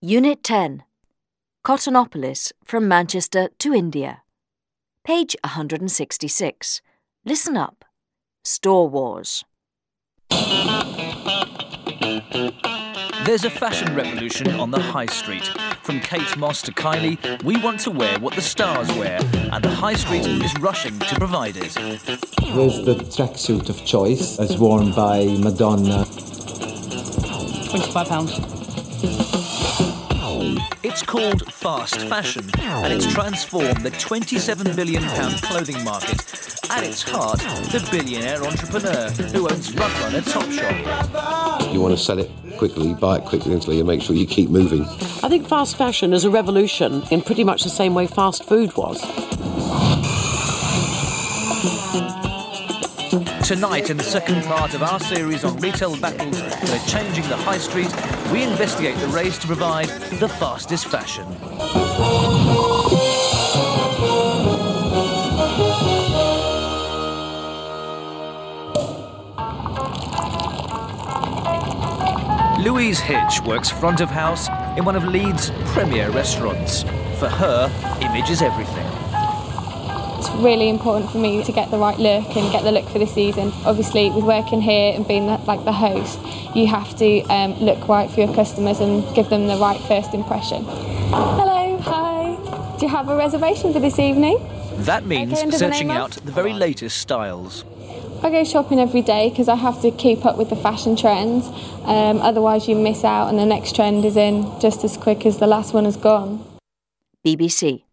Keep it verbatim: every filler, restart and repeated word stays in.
Unit ten. Cottonopolis from Manchester to India. Page one hundred sixty-six. Listen up. Store Wars. There's a fashion revolution on the high street. From Kate Moss to Kylie, we want to wear what the stars wear, and the high street is rushing to provide it. There's the tracksuit of choice, as worn by Madonna. twenty-five pounds. It's called fast fashion, and it's transformed the twenty-seven billion pound clothing market. At its heart, the billionaire entrepreneur who owns Frontrunner Topshop. You want to sell it quickly, buy it quickly until you make sure you keep moving. I think fast fashion is a revolution in pretty much the same way fast food was. Tonight, in the second part of our series on retail battles that are changing the high street, we investigate the race to provide the fastest fashion. Louise Hitch works front of house in one of Leeds' premier restaurants. For her, image is everything. It's really important for me to get the right look and get the look for the season. Obviously, with working here and being the, like the host, you have to um, look right for your customers and give them the right first impression. Hello, hi. Do you have a reservation for this evening? That means Okay, under the searching name out of? the very latest styles. I go shopping every day because I have to keep up with the fashion trends. Um, otherwise, you miss out and the next trend is in just as quick as the last one has gone. B B C.